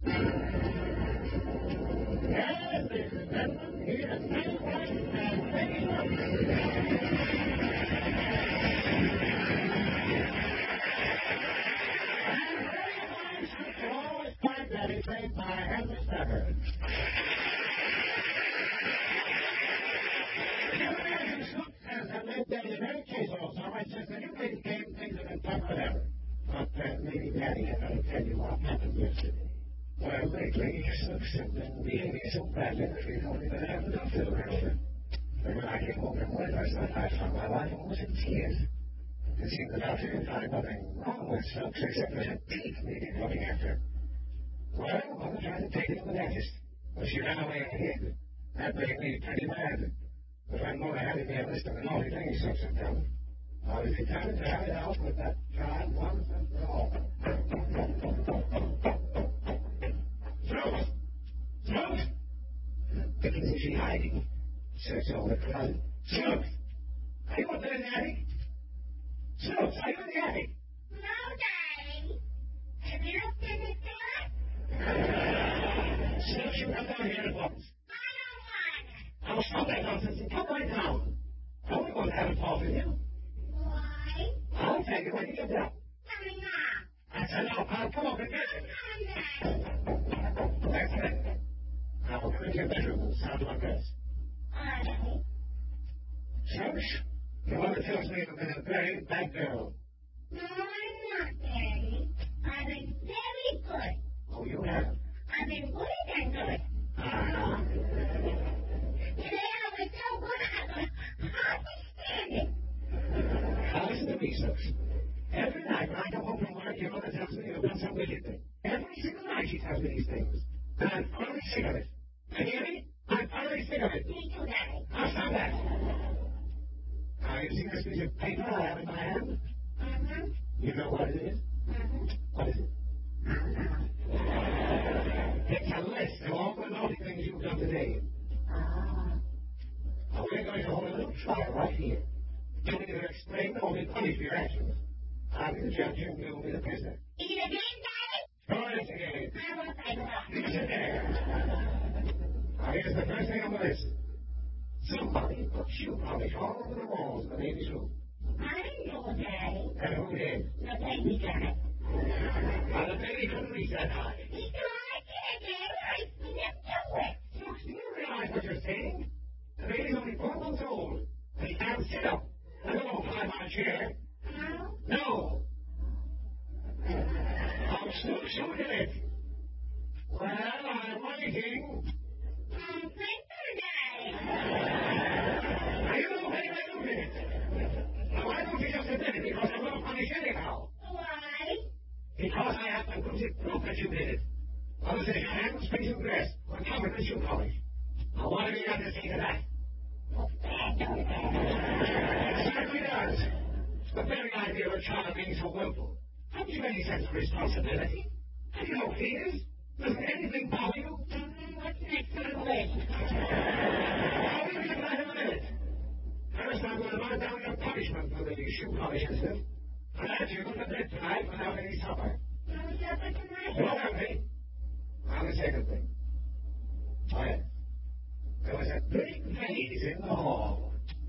Yes, ladies and gentlemen, here is Frank White and Betty Murphy. And very fine suits are always quite ready, played by Henry Stafford. As I met Daddy very casual, so I said, the new lady came, things have been tough forever. But maybe Daddy had better tell you what happened yesterday. Well, lately, Snooks have been behaving so badly that we don't even have the doctor around her. And when I came home from work last night, I found my wife almost in tears. It seemed the doctor could find nothing wrong with Snooks except for her teeth needed looking after. Well, Mother tried to take it to the dentist, but she ran away and hid. That made me pretty mad. But I'm going to have me a list of the naughty things Snooks have done. I was determined to have it out with that child once and for all. Snooks! Snooks! Dickens is she hiding? Search all the closet. Snooks! Are you up there in the attic? Snooks, are you in the attic? No, Daddy. Have you looked in the cellar? Snooks, you come down here at once. I don't want it. I'll stop that nonsense and come right down. I only want to have a talk with you. Why? I'll tell you when you get down. Coming now. I said, I'll come up and get you. Come, Daddy. That's it. Now, go into your bedroom and sound to undress. All right. Snooks, your mother tells me you've been a very bad girl. No, I'm not, Daddy. I've been very good. Oh, you have? I've been good and good. Uh-huh. Today I was so good I could hardly stand it. Now, listen to me, Snooks. Every night when I come home from work, your mother tells me you've done some wicked thing. Every single night she tells me these things. And I'm utterly sick of it. You hear me? I'm utterly sick of it. Me too, Daddy. Now, stop that. Now, you see this piece of paper I have in my hand? Uh-huh. You know what it is? Uh-huh. What is it? Uh-huh. It's a list of all the naughty things you've done today. Oh. Now, we're going to hold a little trial right here. You'll either explain or be punished for your actions. I'll be the judge and you'll be the prisoner. Is it a game, Daddy? Oh, yes, again. I won't play with You sit there. Now, here's the first thing on the list. Somebody put shoe polish all over the walls of the baby's room. I didn't know, Daddy. And who did? The baby got it. Now, the baby couldn't reach that high. He tried it, Daddy. I slipped away. Snooks, do you realize what you're saying? The baby's only 4 months old. And he can't sit up. Let alone climb on a chair. No? No. Oh, Snooks, who did it? Well, I'm waiting. Prisoner, Daddy. Are you okay with who did it? Now, why don't you just admit it? Because I'm going to punish anyhow. Why? Because I have conclusive proof that you did it. Other than your hands, face, and dress were covered with shoe polish. Now, what have you got to say to that? Looks bad, don't it? It certainly does. The very idea of a child being so willful. Haven't you any sense of responsibility? Have you no fears? Doesn't anything bother you? What's next on the list? I'll give you that in a minute. First, I'm going to write down your punishment for the shoe polish incident. And that's you're going to bed tonight without any supper. No supper tonight? No helping. Now, the second thing. Oh, yes. There was a big vase in the hall.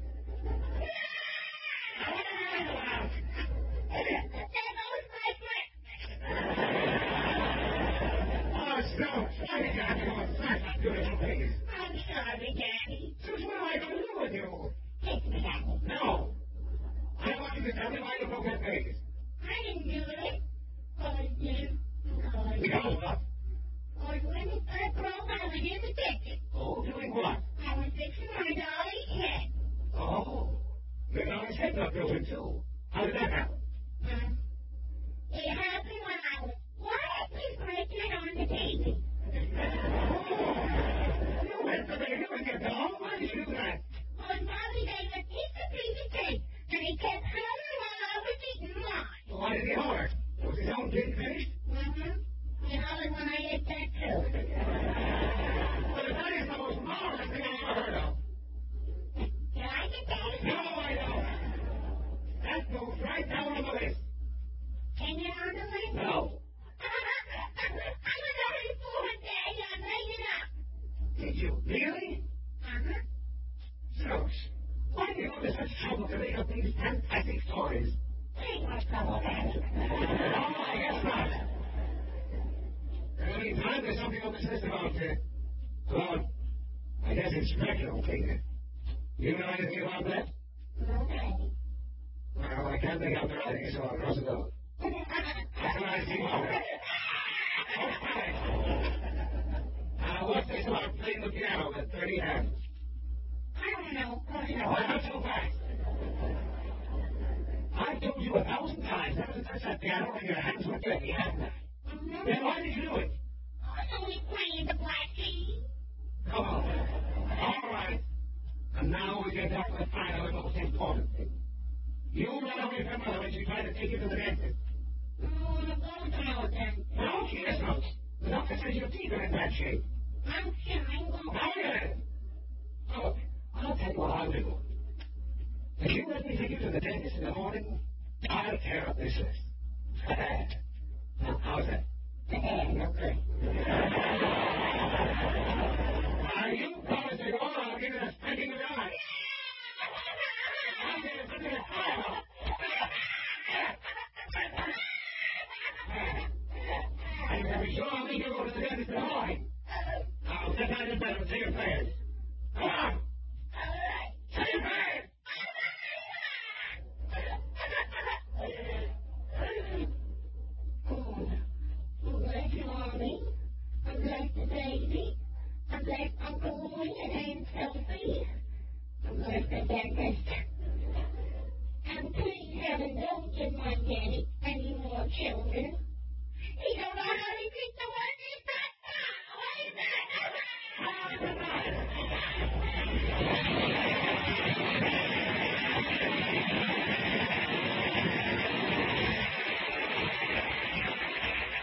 Oh, Snooks, why did you have to go and smash that beautiful vase? I'm sorry, Daddy. Snooks, what am I going to do with you? Kiss me, Daddy. No. I want you to tell me why you broke that vase. I didn't do it. Because you. Because what? Because when it broke, I was in the kitchen. Oh, doing what? I was fixing my dolly's head. Oh, your dolly's head got broken too. How did that happen? It happened when I was quietly breaking it on the baby. Oh, you went to the baby with your doll? Why did you do that? Because Mommy gave a piece of cake, and he kept hollering while I was eating mine. Why did he holler? Was his own cake finished? He hollered when I ate that too. Well, that is the most marvelous thing I ever heard of. You like it, Daddy? No, I don't. That goes right down on the list. Can you on the Tonight there's something on this list about, I guess it's rectal cleaner. You know anything about that? Okay. Well, I can't think of the writing, so I'll cross it out. That's what I see about it. What's this about playing the piano with 30 hands? I don't know. Why not so fast? I've told you 1,000 times never to touch that piano when your hands were dirty, haven't I? Then why did you do it? I was only playing the black key. Come on. All right. And now we get back to the final and most important thing. You ran away from Mother when she tried to take you to the dentist. I want to go to the dentist. No, she is not. The doctor says your teeth are in bad shape. I'm trying to Now, then. Look, I'll tell you what I'll do. If you let me take you to the dentist in the morning, I'll tear up this list. Now, how's that? Okay. Are you promised to go? I'll give you a spanking of your eye. I'll give you something to fire. I'm going to be sure I'll make you go to the dentist in the morning. Now, get down in bed and say your prayers. Come on. Say your prayers. Bless you, Mommy. I bless the baby. I bless Uncle Willie and Aunt Sophie. I bless the dentist. And please, heaven, don't give my daddy any more children. He don't